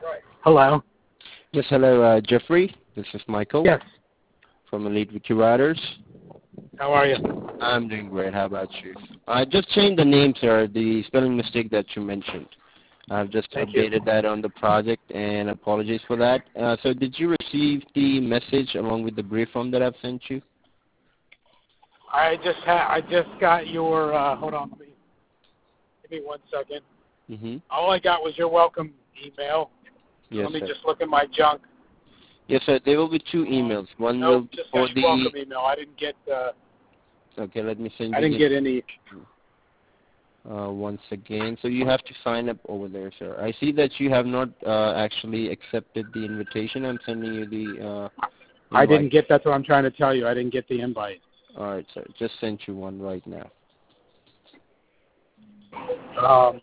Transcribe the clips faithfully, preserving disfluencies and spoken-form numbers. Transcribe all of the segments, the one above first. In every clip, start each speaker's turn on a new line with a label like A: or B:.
A: Hello.
B: Yes, hello, uh, Jeffrey. This is Michael.
A: Yes.
B: From Elite Wiki Writers.
A: How are you?
B: I'm doing great. How about you? I just changed the name, sir. The spelling mistake that you mentioned. I've just
A: Thank
B: updated
A: you.
B: that on the project, and apologies for that. Uh, so, did you receive the message along with the brief form that I've sent you?
A: I just ha- I just got your. Uh, hold on, please. Give me one second.
B: Mm-hmm.
A: All I got was your welcome email.
B: Yes,
A: Let me
B: sir.
A: just look in my junk.
B: Yes, sir. There will be two emails. One
A: No,
B: will be
A: just
B: for
A: got your
B: the.
A: welcome email. I didn't get. Uh,
B: Okay, let me send
A: I
B: you
A: didn't
B: the.
A: get any.
B: Uh, once again, so you have to sign up over there, sir. I see that you have not uh, actually accepted the invitation. I'm sending you the uh,
A: I
B: invite.
A: didn't get. That's what I'm trying to tell you. I didn't get the invite.
B: All right, sir. Just sent you one right now.
A: Um,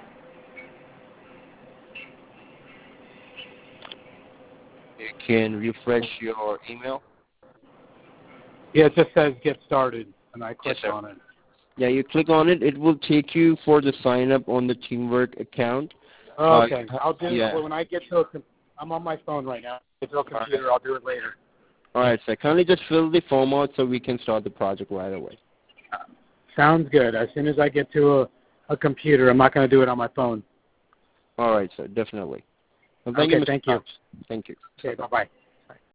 B: You can refresh your email.
A: yeah, it just says get started, and I clicked
B: Yes, sir.
A: on it.
B: Yeah, you click on it. It will take you for the sign up on the Teamwork account.
A: Okay,
B: Uh,
A: I'll do
B: yeah.
A: it when I get to a. Com- I'm on my phone right now. Get to a computer. I'll do it later.
B: All right, sir. Kindly just fill the form out so we can start the project right away.
A: Sounds good. As soon as I get to a, a computer, I'm not going to do it on my phone.
B: All right, sir. Definitely. Well, thank
A: Okay,
B: you, Mister
A: thank you.
B: Cox. Thank you.
A: Okay, bye-bye.